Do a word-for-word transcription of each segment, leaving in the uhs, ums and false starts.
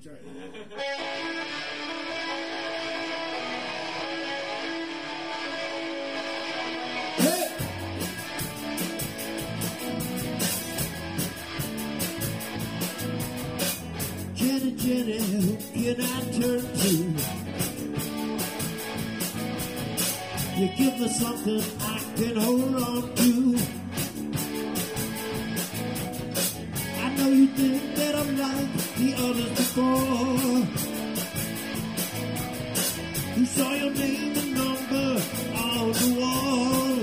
right. Hey! Jenny, Jenny, who can I turn to? You give me something I can hold on to. I know you think that I'm like the others before. You saw your name and number on the wall.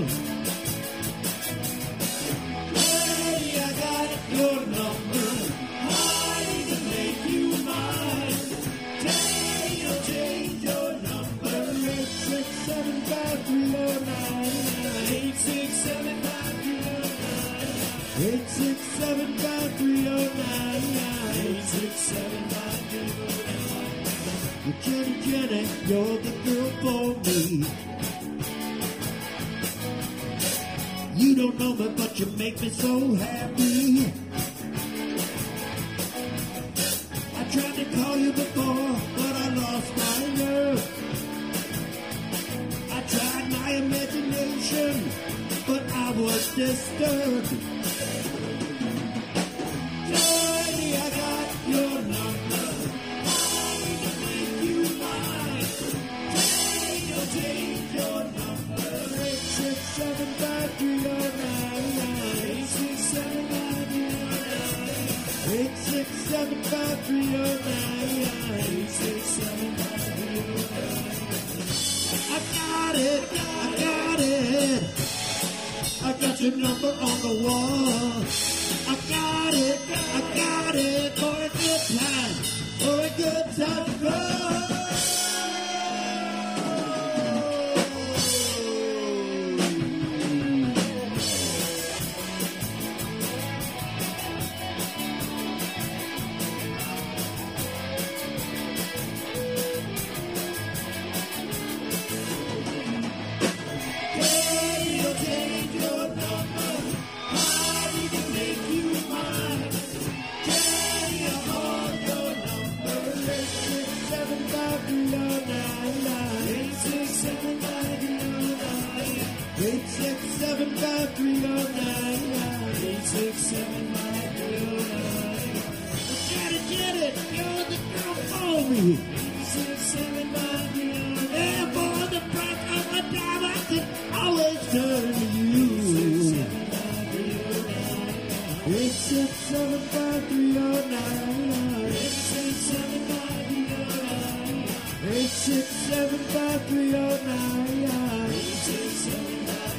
Hey, I got your number. I can make you mine. Today you'll change your number. Eight six seven five three oh nine. Eight six seven five three oh nine. Eight six seven five three oh nine. Eight six seven five three oh nine. Well, Jenny, Jenny, you're the girl for me. You don't know me, but you make me so happy. I tried to call you before, but I lost my nerve. I tried my imagination, but I was disturbed. Johnny, I got your number. I can make you mine. Today you'll change your number. Eight six seven five three oh nine. Eight six seven five three oh nine. Eight six seven five three oh nine. Eight six seven five three oh nine. I got it, I got it. I got your number on the wall. I got it, I got it for a good time, for a good time to go. Eight six seven five three oh nine. Eight six seven five three oh nine. Get it, get it. You're the girl for me. Eight six seven five three oh nine. And for the price of a dime, I can always turn to you. Eight six seven five three oh nine. Eight six seven five three oh nine. Eight six seven five three oh nine. Eight six seven five three oh nine.